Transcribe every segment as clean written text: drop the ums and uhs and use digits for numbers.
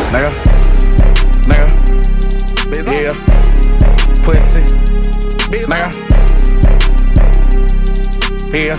Nigga, yeah, pussy, nigga, yeah.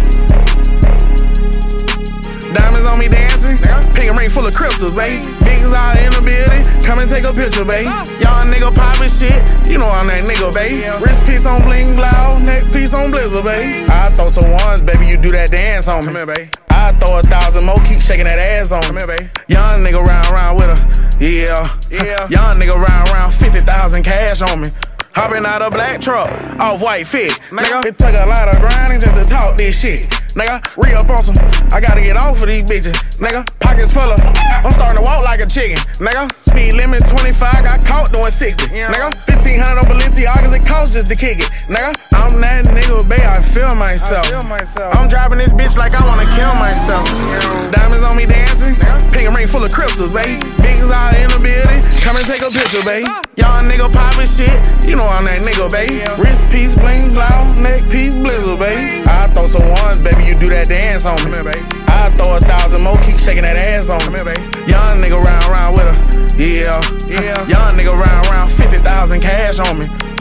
Diamonds on me dancing, pink ring full of crystals, babe. Bigs all in the building, come and take a picture, babe. Y'all nigga poppin' shit, you know I'm that nigga, babe. Wrist piece on bling blow, neck piece on blizzard, babe. I throw some ones, baby, you do that dance on me. Come here, babe. I throw 1,000 more, keep shaking that ass on me. Come here, babe. Young nigga round with her, yeah. Young nigga round 50,000 cash on me. Hopping out a black truck, off-white fit, nigga. It took a lot of grinding just to talk this shit, nigga. Re-up on some, I gotta get off of these bitches, nigga. Pockets full of, I'm starting to walk like a chicken, nigga. Speed limit 25, got caught doing 60, nigga. 1,500 on Balenciagas, it costs just to kick it, nigga. I'm that nigga, babe, I feel myself. I'm driving this bitch like I wanna kill myself. Diamonds on me dancing, pink ring full of crystals, babe. Bigs all in the building, come and take a picture, babe. Y'all nigga poppin' shit, you know I'm that nigga, babe. Wrist piece bling blow, neck piece blizzard, babe. I throw some ones, baby, you do that dance on me. I throw 1,000 more, keep shaking that ass on me. Young nigga round with her, yeah. Young nigga round 50,000 cash on me.